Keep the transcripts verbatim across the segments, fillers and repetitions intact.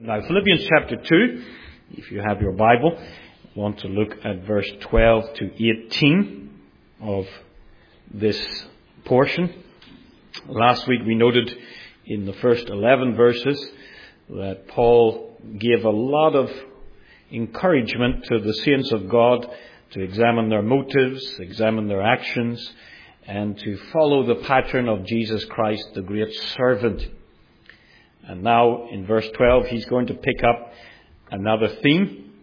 Now, Philippians chapter two, if you have your Bible, I want to look at verse twelve to eighteen of this portion. Last week we noted in the first eleven verses that Paul gave a lot of encouragement to the saints of God to examine their motives, examine their actions, and to follow the pattern of Jesus Christ, the great servant. And now in verse twelve, he's going to pick up another theme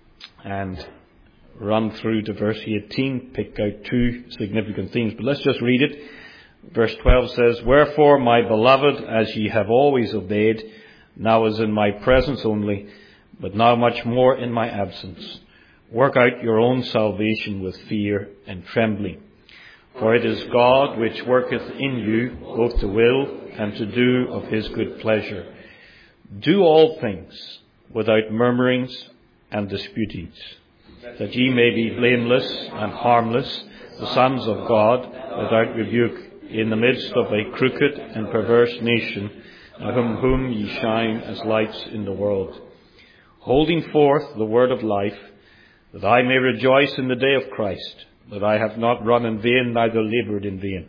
and run through to verse eighteen, pick out two significant themes. But let's just read it. Verse twelve says, "Wherefore, my beloved, as ye have always obeyed, now as in my presence only, but now much more in my absence, work out your own salvation with fear and trembling. For it is God which worketh in you both to will and to do of his good pleasure. Do all things without murmurings and disputings, that ye may be blameless and harmless, the sons of God, without rebuke, in the midst of a crooked and perverse nation, among whom ye shine as lights in the world, holding forth the word of life, that I may rejoice in the day of Christ, that I have not run in vain, neither laboured in vain.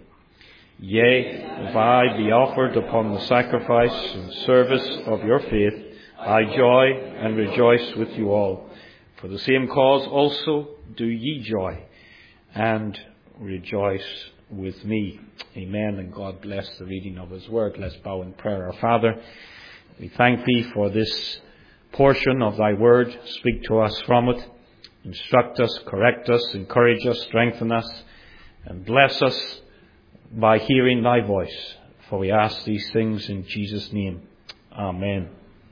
Yea, if I be offered upon the sacrifice and service of your faith, I joy and rejoice with you all. For the same cause also do ye joy and rejoice with me." Amen. And God bless the reading of his word. Let's bow in prayer. Our Father, we thank thee for this portion of thy word. Speak to us from it. Instruct us, correct us, encourage us, strengthen us, and bless us by hearing thy voice. For we ask these things in Jesus' name. Amen.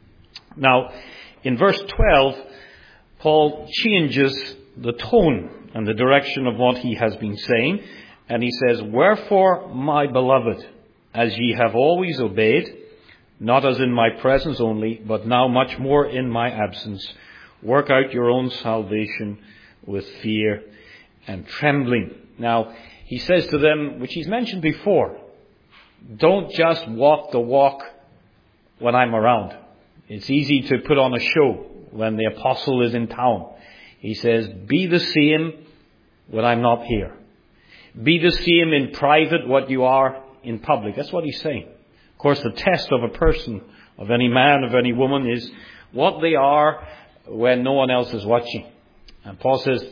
Now, in verse twelve, Paul changes the tone and the direction of what he has been saying. And he says, "Wherefore, my beloved, as ye have always obeyed, not as in my presence only, but now much more in my absence, work out your own salvation with fear and trembling." Now, he says to them, which he's mentioned before, don't just walk the walk when I'm around. It's easy to put on a show when the apostle is in town. He says, be the same when I'm not here. Be the same in private what you are in public. That's what he's saying. Of course, the test of a person, of any man, of any woman, is what they are when no one else is watching. And Paul says,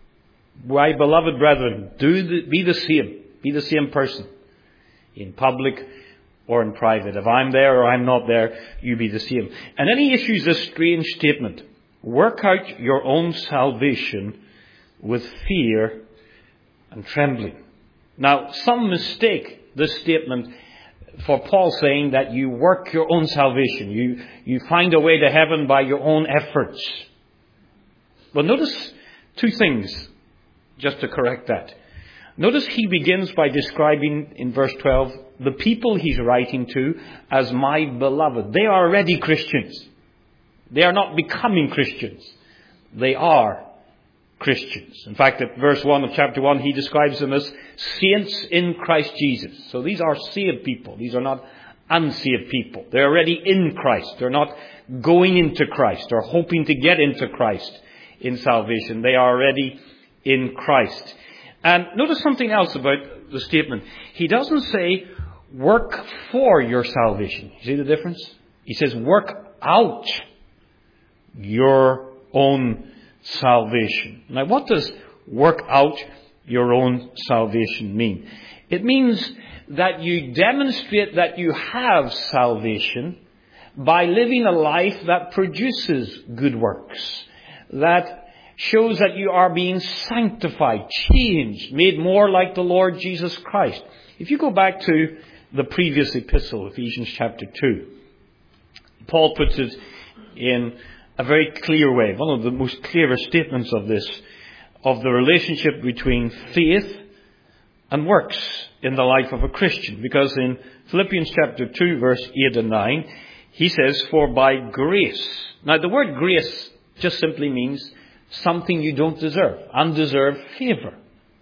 my beloved brethren, do the, be the same. Be the same person in public or in private. If I'm there or I'm not there, you be the same. And then he issues this strange statement. Work out your own salvation with fear and trembling. Now, some mistake this statement for Paul saying that you work your own salvation. You, you find a way to heaven by your own efforts. Well, notice two things just to correct that. Notice he begins by describing in verse twelve the people he's writing to as my beloved. They are already Christians. They are not becoming Christians. They are Christians. In fact, at verse one of chapter one, he describes them as saints in Christ Jesus. So these are saved people. These are not unsaved people. They're already in Christ. They're not going into Christ or hoping to get into Christ in salvation. They are already in Christ. And notice something else about the statement. He doesn't say work for your salvation. You see the difference? He says work out your own salvation. Now, what does work out your own salvation mean? It means that you demonstrate that you have salvation by living a life that produces good works, that shows that you are being sanctified, changed, made more like the Lord Jesus Christ. If you go back to the previous epistle, Ephesians chapter two, Paul puts it in a very clear way, one of the most clearest statements of this, of the relationship between faith and works in the life of a Christian. Because in Philippians chapter two, verse eight and nine, he says, "For by grace." Now the word grace just simply means something you don't deserve, undeserved favor.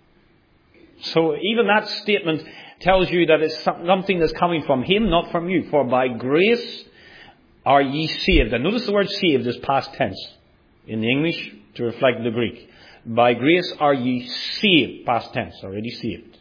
So even that statement tells you that it's something that's coming from him, not from you. For by grace are ye saved. And notice the word saved is past tense in the English to reflect the Greek. By grace are ye saved, past tense, already saved.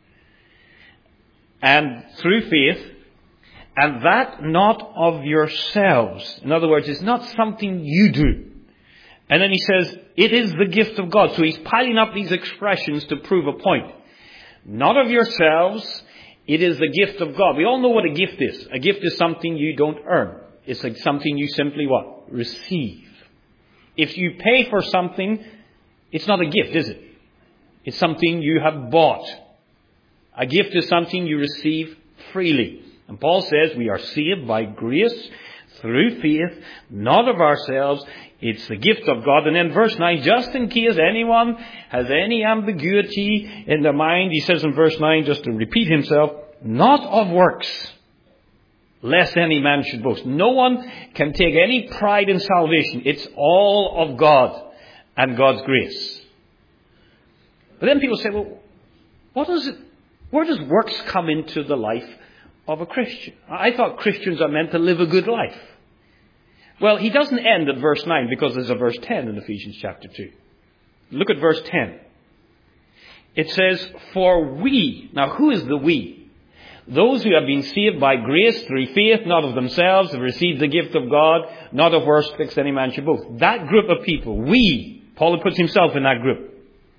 And through faith, and that not of yourselves. In other words, it's not something you do. And then he says, it is the gift of God. So he's piling up these expressions to prove a point. Not of yourselves, it is the gift of God. We all know what a gift is. A gift is something you don't earn. It's like something you simply what? Receive. If you pay for something, it's not a gift, is it? It's something you have bought. A gift is something you receive freely. And Paul says we are saved by grace through faith, not of ourselves. It's the gift of God. And then verse nine, just in case anyone has any ambiguity in their mind, he says in verse nine, just to repeat himself, not of works, lest any man should boast. No one can take any pride in salvation. It's all of God and God's grace. But then people say, well, what does it, where does works come into the life of a Christian? I thought Christians are meant to live a good life. Well, he doesn't end at verse nine because there's a verse ten in Ephesians chapter two. Look at verse ten. It says, for we, now who is the we? Those who have been saved by grace through faith, not of themselves, have received the gift of God, not of works, lest any man should boast. That group of people, we, Paul puts himself in that group.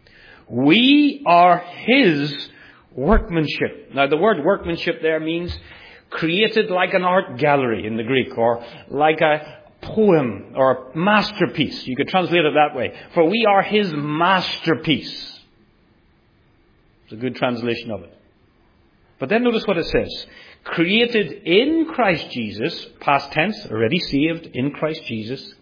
We are his workmanship. Now the word workmanship there means created like an art gallery in the Greek, or like a poem or a masterpiece. You could translate it that way. For we are his masterpiece. It's a good translation of it. But then notice what it says. Created in Christ Jesus, past tense, already saved in Christ Jesus,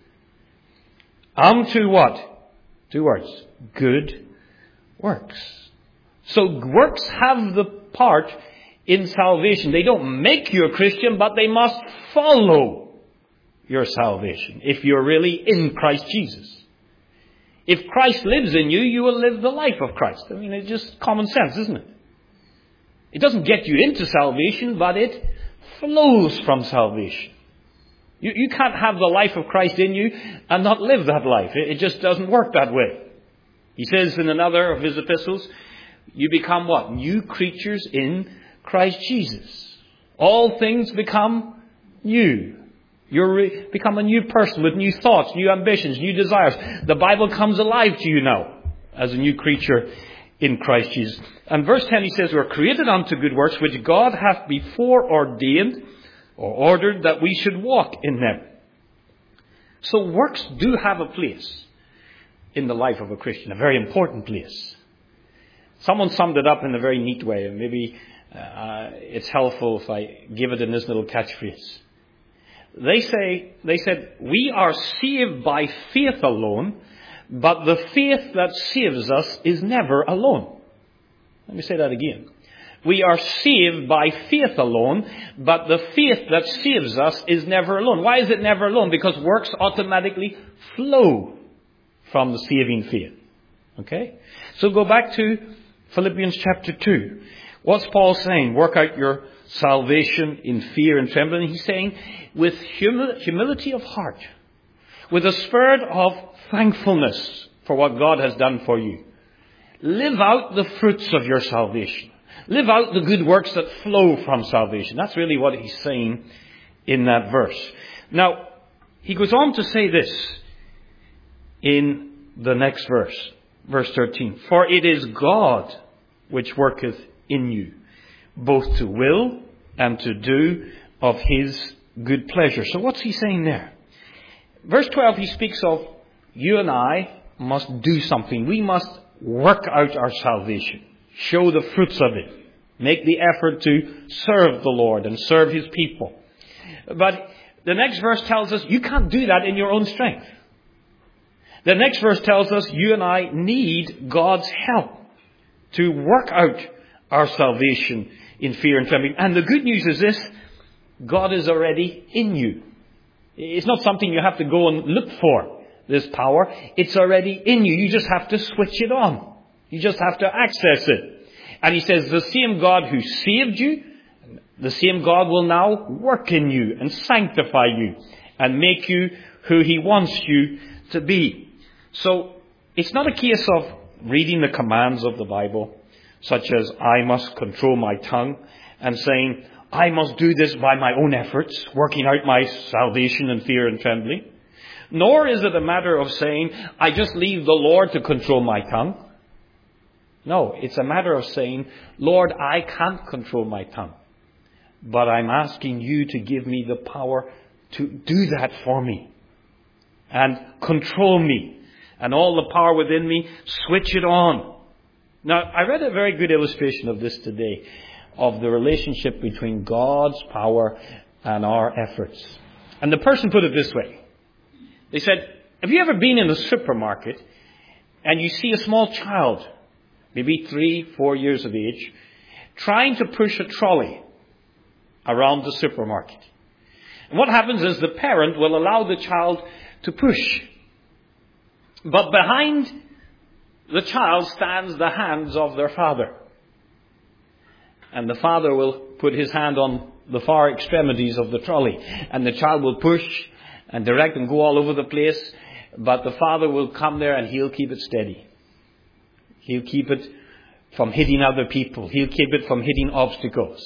unto what? Two words. Good works. So works have the part in salvation. They don't make you a Christian, but they must follow your salvation if you're really in Christ Jesus. If Christ lives in you, you will live the life of Christ. I mean, it's just common sense, isn't it? It doesn't get you into salvation, but it flows from salvation. You, you can't have the life of Christ in you and not live that life. It, it just doesn't work that way. He says in another of his epistles, you become what? New creatures in Christ Jesus. All things become new. You re- become a new person with new thoughts, new ambitions, new desires. The Bible comes alive to you now as a new creature in Christ Jesus. And verse ten, he says, we're created unto good works, which God hath before ordained or ordered that we should walk in them. So works do have a place in the life of a Christian, a very important place. Someone summed it up in a very neat way, and maybe uh, it's helpful if I give it in this little catchphrase. They say, they said, we are saved by faith alone, but the faith that saves us is never alone. Let me say that again. We are saved by faith alone, but the faith that saves us is never alone. Why is it never alone? Because works automatically flow from the saving faith. Okay? So go back to Philippians chapter two. What's Paul saying? Work out your salvation in fear and trembling. He's saying, with humil- humility of heart, with a spirit of thankfulness for what God has done for you, live out the fruits of your salvation. Live out the good works that flow from salvation. That's really what he's saying in that verse. Now, he goes on to say this in the next verse, verse thirteen. For it is God which worketh in you, both to will and to do of his good pleasure. So what's he saying there? Verse twelve, he speaks of you and I must do something. We must work out our salvation. Show the fruits of it. Make the effort to serve the Lord and serve his people. But the next verse tells us you can't do that in your own strength. The next verse tells us you and I need God's help to work out our salvation in fear and trembling. And the good news is this: God is already in you. It's not something you have to go and look for, this power. It's already in you. You just have to switch it on. You just have to access it. And he says the same God who saved you, the same God will now work in you and sanctify you and make you who He wants you to be. So it's not a case of reading the commands of the Bible, such as I must control my tongue, and saying I must do this by my own efforts, working out my salvation in fear and trembling. Nor is it a matter of saying I just leave the Lord to control my tongue. No, it's a matter of saying, Lord, I can't control my tongue, but I'm asking you to give me the power to do that for me and control me, and all the power within me, switch it on. Now, I read a very good illustration of this today, of the relationship between God's power and our efforts. And the person put it this way. They said, have you ever been in a supermarket and you see a small child, maybe three, four years of age, trying to push a trolley around the supermarket? And what happens is the parent will allow the child to push. But behind the child stands the hands of their father. And the father will put his hand on the far extremities of the trolley. And the child will push and direct and go all over the place. But the father will come there and he'll keep it steady. He'll keep it from hitting other people. He'll keep it from hitting obstacles.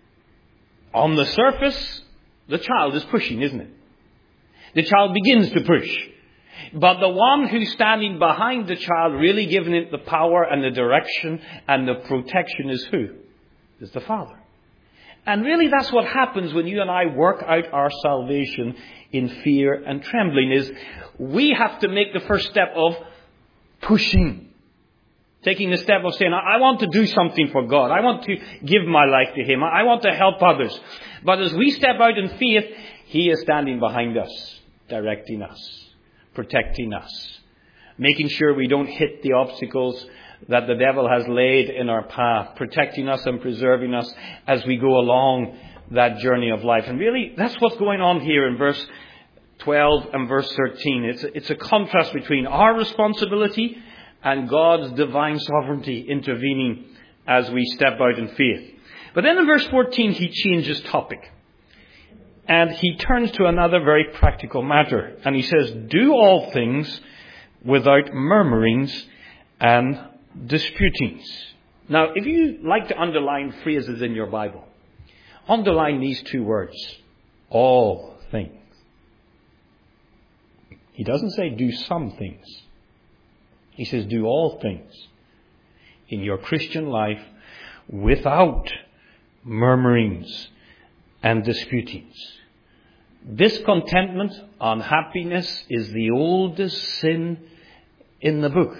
On the surface, the child is pushing, isn't it? The child begins to push. But the one who's standing behind the child, really giving it the power and the direction and the protection, is who? Is the Father. And really that's what happens when you and I work out our salvation in fear and trembling, is we have to make the first step of pushing. Taking the step of saying, I want to do something for God. I want to give my life to Him. I want to help others. But as we step out in faith, He is standing behind us, directing us, protecting us, making sure we don't hit the obstacles that the devil has laid in our path, protecting us and preserving us as we go along that journey of life. And really, that's what's going on here in verse twelve and verse thirteen. It's a, it's a contrast between our responsibility and God's divine sovereignty intervening as we step out in faith. But then in verse fourteen, he changes topic. And he turns to another very practical matter. And he says, do all things without murmurings and disputings. Now, if you like to underline phrases in your Bible, underline these two words. All things. He doesn't say do some things. He says do all things in your Christian life without murmurings and disputings. Discontentment, unhappiness is the oldest sin in the book.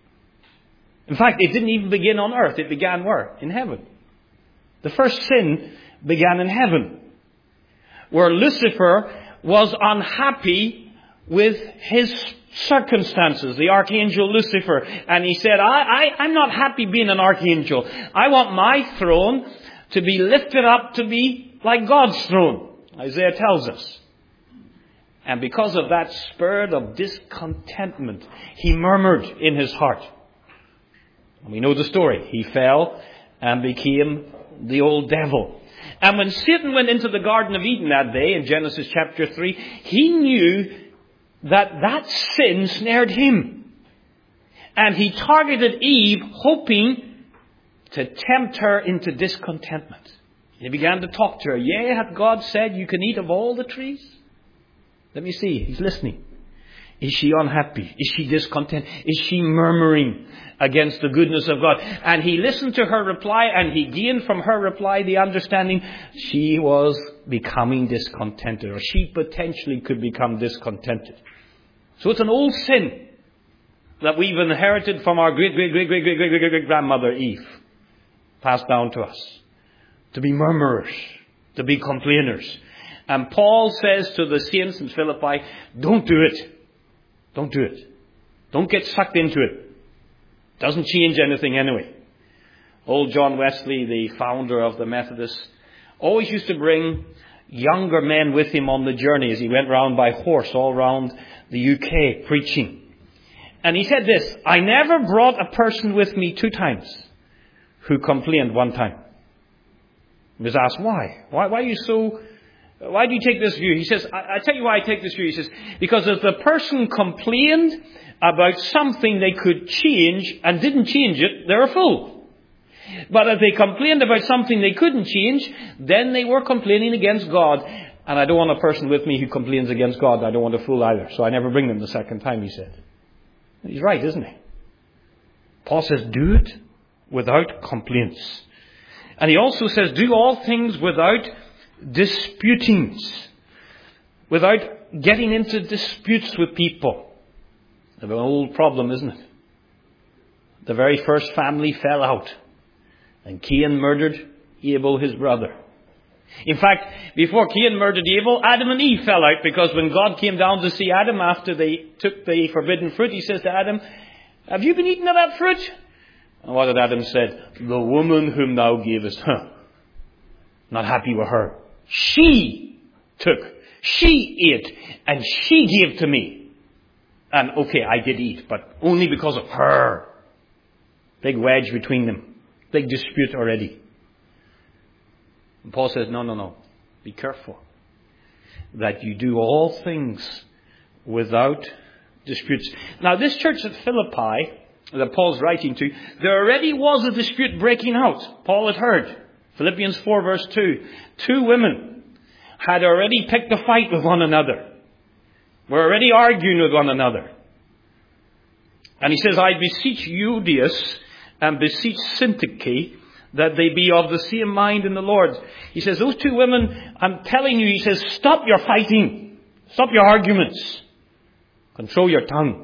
In fact, it didn't even begin on earth. It began where? In heaven. The first sin began in heaven, where Lucifer was unhappy with his circumstances, the archangel Lucifer. And he said, I, I, I'm not happy being an archangel. I want my throne to be lifted up to be like God's throne. Isaiah tells us. And because of that spirit of discontentment, he murmured in his heart. And we know the story. He fell and became the old devil. And when Satan went into the Garden of Eden that day in Genesis chapter three, he knew that that sin snared him. And he targeted Eve, hoping to tempt her into discontentment. He began to talk to her. Yea, hath God said you can eat of all the trees? Let me see. He's listening. Is she unhappy? Is she discontent? Is she murmuring against the goodness of God? And he listened to her reply, and he gained from her reply the understanding she was becoming discontented, or she potentially could become discontented. So it's an old sin that we've inherited from our great, great, great, great, great, great, great, great grandmother Eve, passed down to us. To be murmurers, to be complainers. And Paul says to the saints in Philippi, don't do it. Don't do it. Don't get sucked into it. Doesn't change anything anyway. Old John Wesley, the founder of the Methodists, always used to bring younger men with him on the journey as he went round by horse all round the U K preaching. And he said this, I never brought a person with me two times who complained one time. He was asked, why? Why, why are you so Why do you take this view? He says, I, I tell you why I take this view. He says, because if the person complained about something they could change and didn't change it, they're a fool. But if they complained about something they couldn't change, then they were complaining against God. And I don't want a person with me who complains against God. I don't want a fool either. So I never bring them the second time, he said. He's right, isn't he? Paul says, do it without complaints. And he also says, do all things without disputings. Without getting into disputes with people. An old problem, isn't it? The very first family fell out. And Cain murdered Abel, his brother. In fact, before Cain murdered Abel, Adam and Eve fell out, because when God came down to see Adam after they took the forbidden fruit, he says to Adam, have you been eating of that fruit? And what did Adam say? The woman whom thou gavest, huh? Not happy with her. She took, she ate, and she gave to me. And okay, I did eat, but only because of her. Big wedge between them. Big dispute already. And Paul says, no, no, no. Be careful that you do all things without disputes. Now, this church at Philippi that Paul's writing to, there already was a dispute breaking out. Paul had heard. Philippians four verse two. Two women had already picked a fight with one another. Were already arguing with one another. And he says, I beseech Euodias and beseech Syntyche that they be of the same mind in the Lord. He says, those two women, I'm telling you, he says, stop your fighting. Stop your arguments. Control your tongue.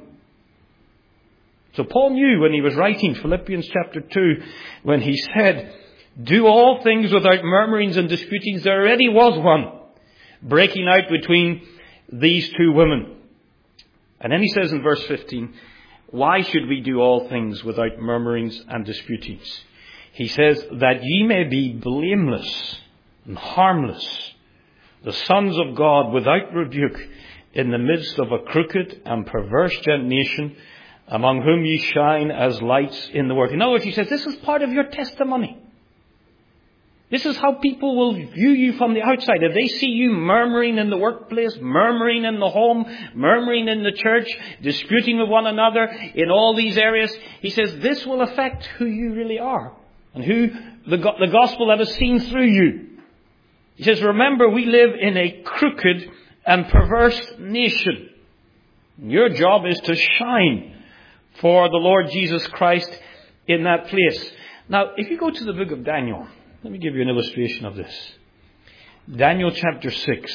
So Paul knew when he was writing Philippians chapter two, when he said, do all things without murmurings and disputings, there already was one breaking out between these two women. And then he says in verse fifteen, why should we do all things without murmurings and disputings? He says, that ye may be blameless and harmless, the sons of God without rebuke, in the midst of a crooked and perverse generation, among whom ye shine as lights in the world. In other words, he says, this is part of your testimony. This is how people will view you from the outside. If they see you murmuring in the workplace, murmuring in the home, murmuring in the church, disputing with one another in all these areas, he says, this will affect who you really are and who the, the gospel that is seen through you. He says, remember, we live in a crooked and perverse nation. Your job is to shine for the Lord Jesus Christ in that place. Now, if you go to the book of Daniel, let me give you an illustration of this. Daniel chapter six.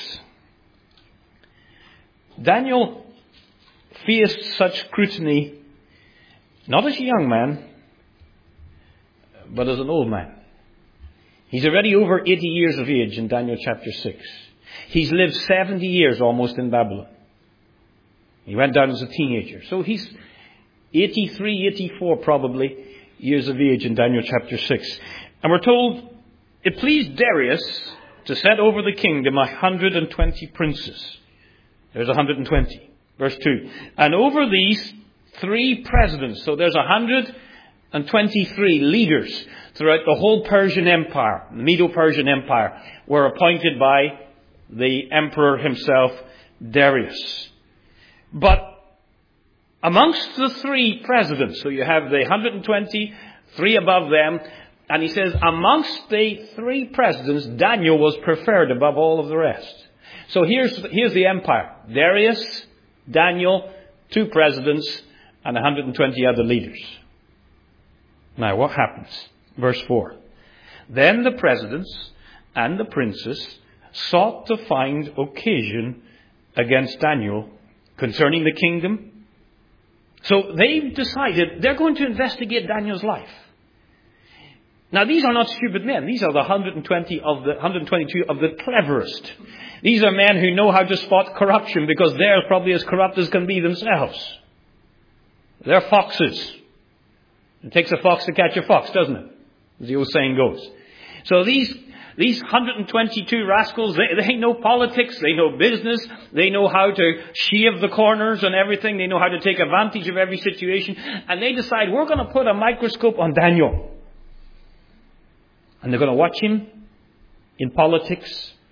Daniel faced such scrutiny, not as a young man, but as an old man. He's already over eighty years of age in Daniel chapter six. He's lived seventy years almost in Babylon. He went down as a teenager. So he's eighty-three, eighty-four probably years of age in Daniel chapter six. And we're told, it pleased Darius to set over the kingdom a hundred and twenty princes. There's a hundred and twenty. Verse two. And over these three presidents. So there's a hundred and twenty-three leaders throughout the whole Persian Empire. The Medo-Persian Empire were appointed by the emperor himself, Darius. But amongst the three presidents, so you have the one hundred and twenty, three above them, and he says, amongst the three presidents, Daniel was preferred above all of the rest. So here's, here's the empire. Darius, Daniel, two presidents, and one hundred and twenty other leaders. Now what happens? Verse four. Then the presidents and the princes sought to find occasion against Daniel concerning the kingdom. So they've decided they're going to investigate Daniel's life. Now, these are not stupid men. These are the one hundred and twenty of the one hundred and twenty-two of the cleverest. These are men who know how to spot corruption because they're probably as corrupt as can be themselves. They're foxes. It takes a fox to catch a fox, doesn't it? As the old saying goes. So these these one hundred and twenty-two rascals, they, they know politics, they know business, they know how to shave the corners and everything, they know how to take advantage of every situation, and they decide, we're going to put a microscope on Daniel. And they're going to watch him in politics,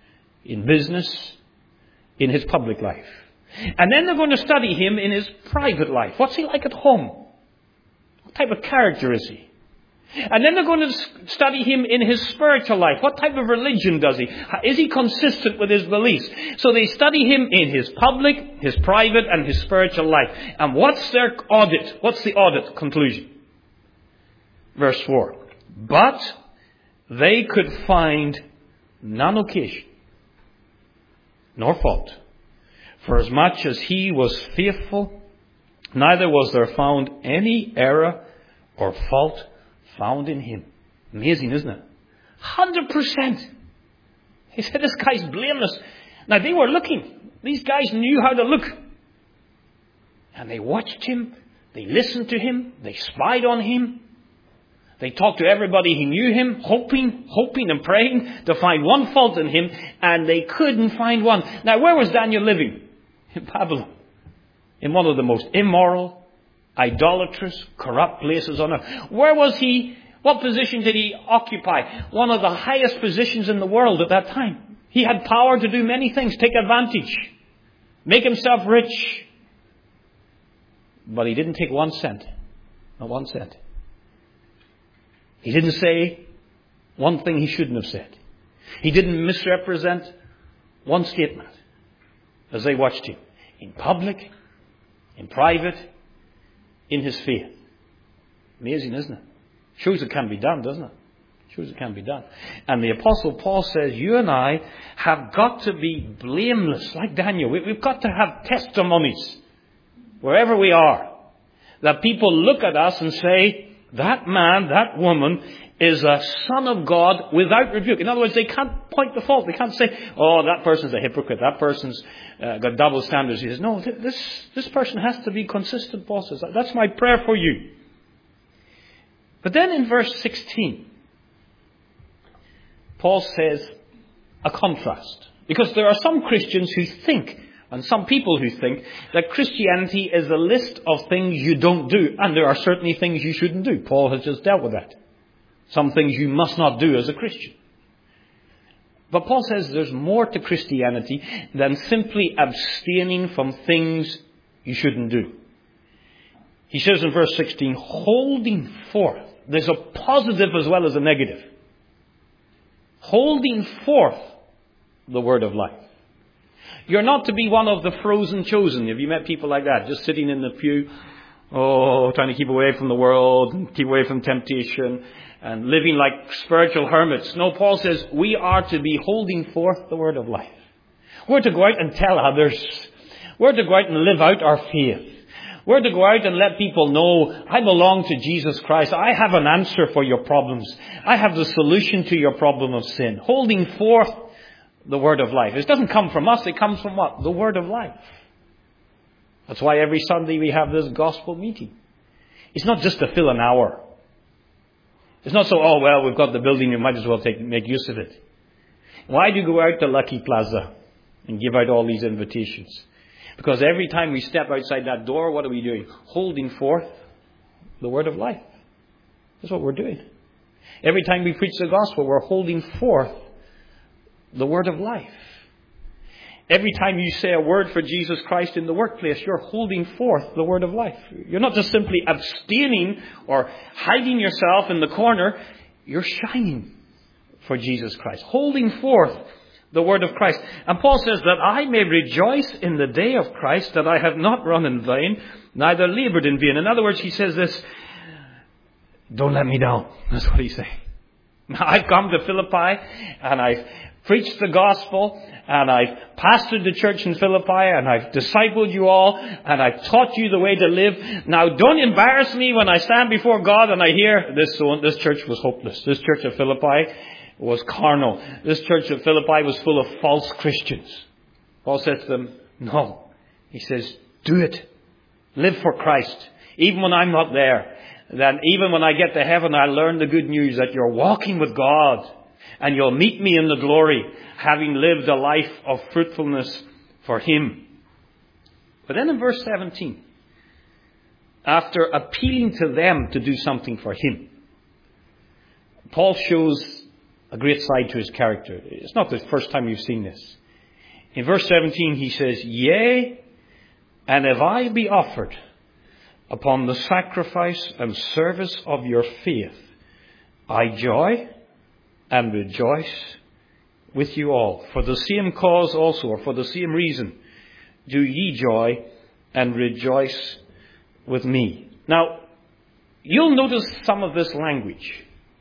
in business, in his public life. And then they're going to study him in his private life. What's he like at home? What type of character is he? And then they're going to study him in his spiritual life. What type of religion does he? Is he consistent with his beliefs? So they study him in his public, his private, and his spiritual life. And what's their audit? What's the audit conclusion? Verse four. But they could find none occasion, nor fault. For as much as he was faithful, neither was there found any error or fault found in him. Amazing, isn't it? one hundred percent. He said, this guy's blameless. Now, they were looking. These guys knew how to look. And they watched him. They listened to him. They spied on him. They talked to everybody who knew him, hoping, hoping and praying to find one fault in him. And they couldn't find one. Now, where was Daniel living? In Babylon. In one of the most immoral, idolatrous, corrupt places on earth. Where was he? What position did he occupy? One of the highest positions in the world at that time. He had power to do many things, take advantage, make himself rich. But he didn't take one cent. Not one cent. He didn't say one thing he shouldn't have said. He didn't misrepresent one statement as they watched him. In public, in private, in his faith. Amazing, isn't it? Shows it can be done, doesn't it? Shows it can be done. And the Apostle Paul says, you and I have got to be blameless, like Daniel. We've got to have testimonies wherever we are. That people look at us and say, that man, that woman is a son of God without rebuke. In other words, they can't point the fault. They can't say, oh, that person's a hypocrite. That person's uh, got double standards. He says, no, this, this person has to be consistent, Paul says. That's my prayer for you. But then in verse sixteen, Paul says a contrast. Because there are some Christians who think, and some people who think, that Christianity is a list of things you don't do. And there are certainly things you shouldn't do. Paul has just dealt with that. Some things you must not do as a Christian. But Paul says there's more to Christianity than simply abstaining from things you shouldn't do. He says in verse sixteen, holding forth. There's a positive as well as a negative. Holding forth the word of life. You're not to be one of the frozen chosen. Have you met people like that? Just sitting in the pew, oh, trying to keep away from the world, and keep away from temptation, and living like spiritual hermits. No, Paul says we are to be holding forth the word of life. We're to go out and tell others. We're to go out and live out our faith. We're to go out and let people know, I belong to Jesus Christ. I have an answer for your problems. I have the solution to your problem of sin. Holding forth the word of life. It doesn't come from us. It comes from what? The word of life. That's why every Sunday we have this gospel meeting. It's not just to fill an hour. It's not so, oh, well, we've got the building, you might as well take, make use of it. Why do you go out to Lucky Plaza and give out all these invitations? Because every time we step outside that door, what are we doing? Holding forth the word of life. That's what we're doing. Every time we preach the gospel, we're holding forth the word of life. Every time you say a word for Jesus Christ in the workplace, you're holding forth the word of life. You're not just simply abstaining or hiding yourself in the corner. You're shining for Jesus Christ. Holding forth the word of Christ. And Paul says that I may rejoice in the day of Christ, that I have not run in vain, neither labored in vain. In other words, he says this, don't let me down. That's what he's saying. Now, I've come to Philippi and I've preached the gospel and I've pastored the church in Philippi and I've discipled you all and I've taught you the way to live. Now, don't embarrass me when I stand before God and I hear this, this church was hopeless. This church of Philippi was carnal. This church of Philippi was full of false Christians. Paul says to them, no. He says, do it. Live for Christ. Even when I'm not there. Then even when I get to heaven, I'll learn the good news that you're walking with God. And you'll meet me in the glory, having lived a life of fruitfulness for Him. But then in verse seventeen, after appealing to them to do something for Him, Paul shows a great side to his character. It's not the first time you've seen this. In verse seventeen he says, "Yea, and if I be offered upon the sacrifice and service of your faith, I joy and rejoice with you all. For the same cause also, or for the same reason, do ye joy and rejoice with me." Now, you'll notice some of this language.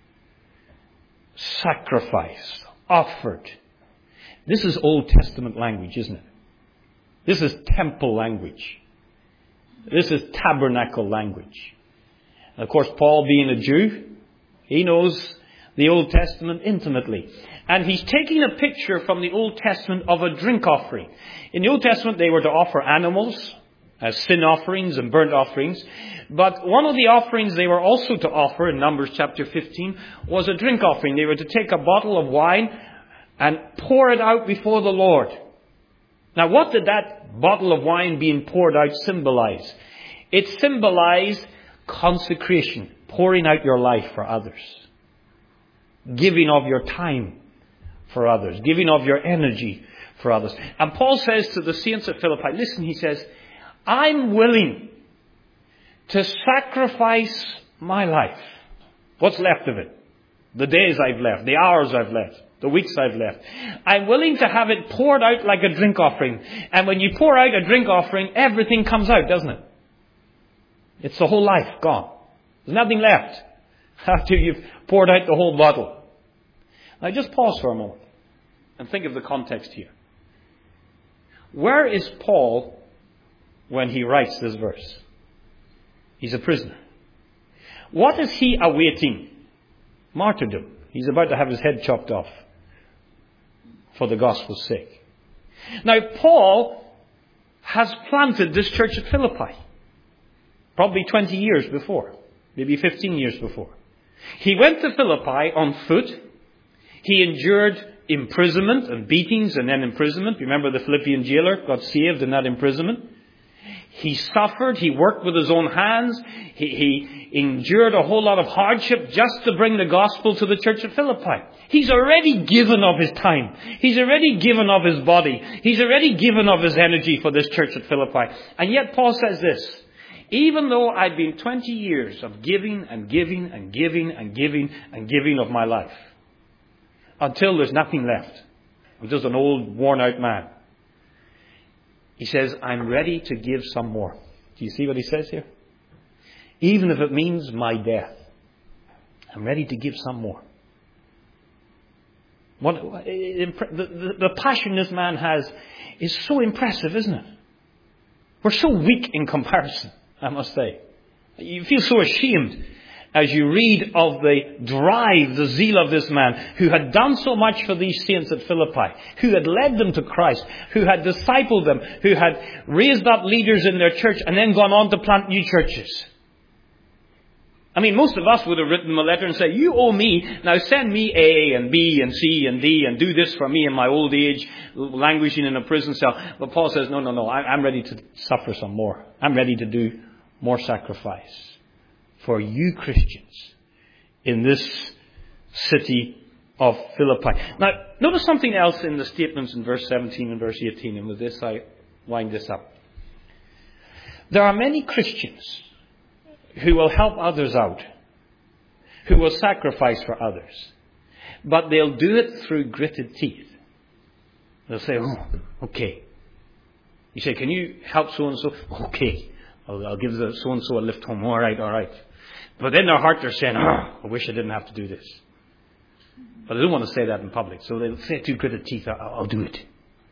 Sacrifice, offered. This is Old Testament language, isn't it? This is temple language. This is tabernacle language. And of course, Paul being a Jew, he knows the Old Testament intimately. And he's taking a picture from the Old Testament of a drink offering. In the Old Testament, they were to offer animals as sin offerings and burnt offerings. But one of the offerings they were also to offer in Numbers chapter fifteen was a drink offering. They were to take a bottle of wine and pour it out before the Lord. Now, what did that bottle of wine being poured out symbolize? It symbolized consecration, pouring out your life for others, giving of your time for others, giving of your energy for others. And Paul says to the saints at Philippi, listen, he says, I'm willing to sacrifice my life. What's left of it? The days I've left, the hours I've left, the weeks I've left. I'm willing to have it poured out like a drink offering. And when you pour out a drink offering, everything comes out, doesn't it? It's the whole life gone. There's nothing left after you've poured out the whole bottle. Now just pause for a moment and think of the context here. Where is Paul when he writes this verse? He's a prisoner. What is he awaiting? Martyrdom. He's about to have his head chopped off for the gospel's sake. Now, Paul has planted this church at Philippi. Probably twenty years before. Maybe fifteen years before. He went to Philippi on foot. He endured imprisonment and beatings and then imprisonment. Remember the Philippian jailer got saved in that imprisonment. He suffered. He worked with his own hands. He, he endured a whole lot of hardship just to bring the gospel to the church at Philippi. He's already given of his time. He's already given of his body. He's already given of his energy for this church at Philippi. And yet Paul says this, even though I've been twenty years of giving and giving and giving and giving and giving of my life, until there's nothing left, I'm just an old worn out man. He says, I'm ready to give some more. Do you see what he says here? Even if it means my death, I'm ready to give some more. What, the, the, the passion this man has is so impressive, isn't it? We're so weak in comparison, I must say. You feel so ashamed as you read of the drive, the zeal of this man who had done so much for these saints at Philippi, who had led them to Christ, who had discipled them, who had raised up leaders in their church and then gone on to plant new churches. I mean, most of us would have written him a letter and said, you owe me, now send me A and B and C and D and do this for me in my old age, languishing in a prison cell. But Paul says, no, no, no, I'm ready to suffer some more. I'm ready to do more sacrifice for you Christians in this city of Philippi. Now, notice something else in the statements in verse seventeen and verse eighteen, and with this I wind this up. There are many Christians who will help others out, who will sacrifice for others, but they'll do it through gritted teeth. They'll say, oh, okay. You say, can you help so-and-so? Okay. I'll, I'll give the so-and-so a lift home. All right, all right. But in their heart they're saying, oh, I wish I didn't have to do this. But they don't want to say that in public. So they'll say through gritted teeth, I'll, I'll do it.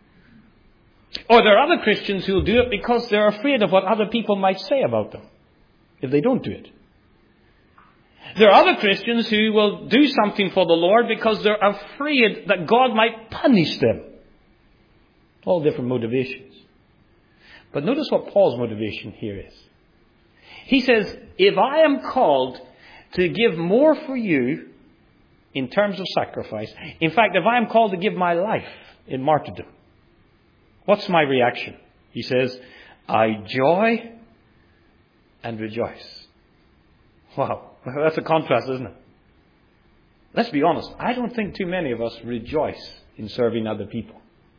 Or there are other Christians who will do it because they're afraid of what other people might say about them if they don't do it. There are other Christians who will do something for the Lord because they're afraid that God might punish them. All different motivations. But notice what Paul's motivation here is. He says, if I am called to give more for you in terms of sacrifice, in fact, if I am called to give my life in martyrdom, what's my reaction? He says, I joy and rejoice. Wow, that's a contrast, isn't it? let's be honest, I don't think too many of us rejoice in serving other people.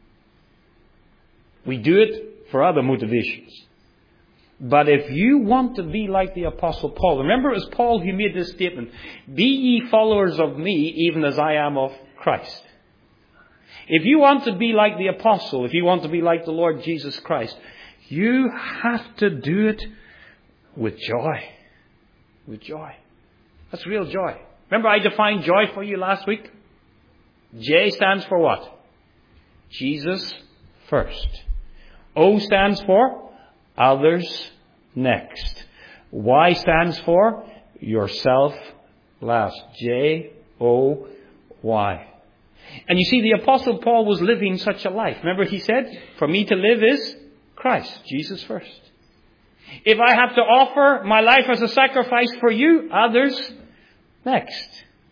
We do it for other motivations. But if you want to be like the Apostle Paul, remember it was Paul who made this statement, be ye followers of me even as I am of Christ. If you want to be like the Apostle, if you want to be like the Lord Jesus Christ, you have to do it with joy. With joy. That's real joy. Remember I defined joy for you last week? J stands for what? Jesus first. O stands for others next. Y stands for yourself last. J O Y. And you see, the Apostle Paul was living such a life. Remember he said, for me to live is Christ, Jesus first. If I have to offer my life as a sacrifice for you, others next.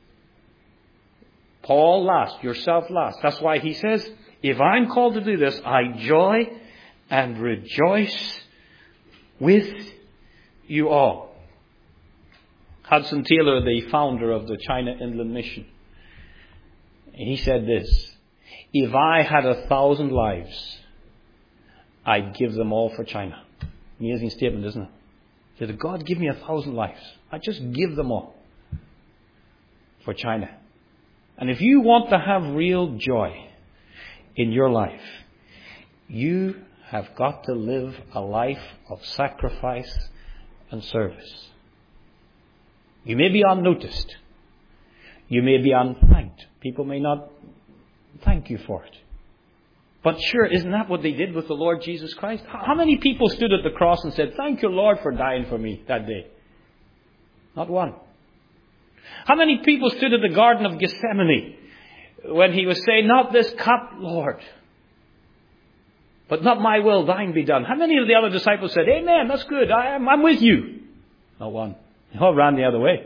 Paul last, yourself last. That's why he says, if I'm called to do this, I joy and rejoice with you all. Hudson Taylor, the founder of the China Inland Mission, he said this, if I had a thousand lives, I'd give them all for China. Amazing statement, isn't it? He said, if God give me a thousand lives, I'd just give them all for China. And if you want to have real joy in your life, you have got to live a life of sacrifice and service. You may be unnoticed. You may be unthanked. People may not thank you for it. But sure, isn't that what they did with the Lord Jesus Christ? How many people stood at the cross and said, thank you, Lord, for dying for me that day? Not one. How many people stood at the Garden of Gethsemane when he was saying, not this cup, Lord, but not my will, thine be done? How many of the other disciples said, amen, that's good, I am, I'm with you? Not one. They all ran the other way.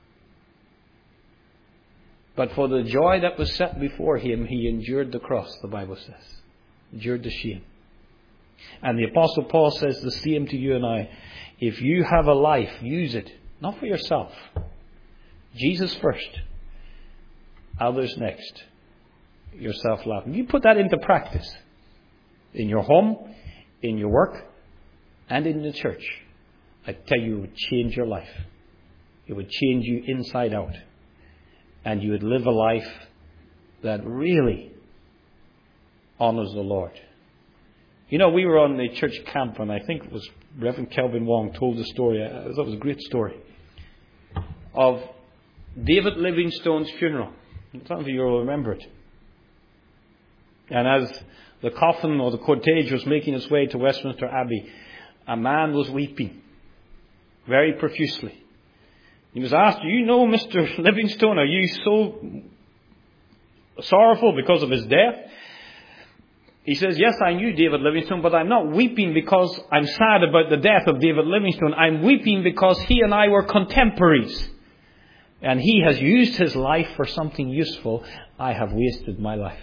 But for the joy that was set before him, he endured the cross, the Bible says. Endured the shame. And the Apostle Paul says the same to you and I. If you have a life, use it. Not for yourself. Jesus first. Others next. Yourself last. You put that into practice. In your home, in your work, and in the church. I tell you, it would change your life. It would change you inside out. And you would live a life that really honors the Lord. You know, we were on the church camp, and I think it was Reverend Kelvin Wong told the story. I thought it was a great story of David Livingstone's funeral. Some of you will remember it. And as the coffin or the cortege was making its way to Westminster Abbey, a man was weeping very profusely. He was asked, do you know Mister Livingstone? Are you so sorrowful because of his death? He says, yes, I knew David Livingstone, but I'm not weeping because I'm sad about the death of David Livingstone. I'm weeping because he and I were contemporaries. And he has used his life for something useful. I have wasted my life.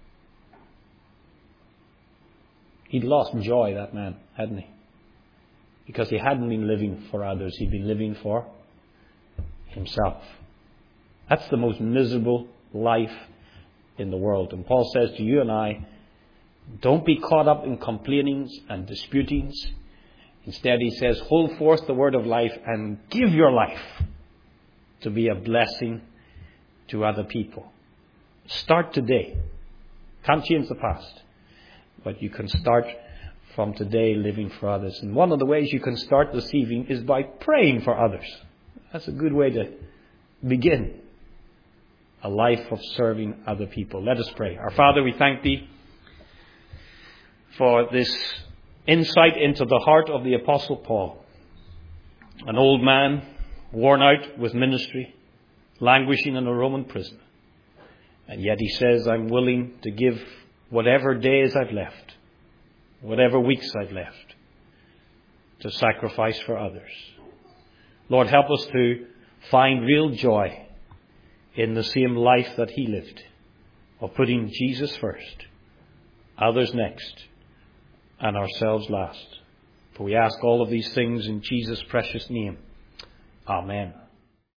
He'd lost joy, that man, hadn't he? Because he hadn't been living for others. He'd been living for himself. That's the most miserable life in the world. And Paul says to you and I, don't be caught up in complainings and disputings. Instead, he says, hold forth the word of life and give your life to be a blessing to other people. Start today. Can't change the past. But you can start from today living for others. And one of the ways you can start this evening is by praying for others. That's a good way to begin a life of serving other people. Let us pray. Our Father, we thank Thee for this insight into the heart of the Apostle Paul. An old man, worn out with ministry, languishing in a Roman prison. And yet he says, I'm willing to give whatever days I've left, whatever weeks I've left, to sacrifice for others. Lord, help us to find real joy in the same life that he lived, of putting Jesus first, others next, and ourselves last. For we ask all of these things in Jesus' precious name. Amen.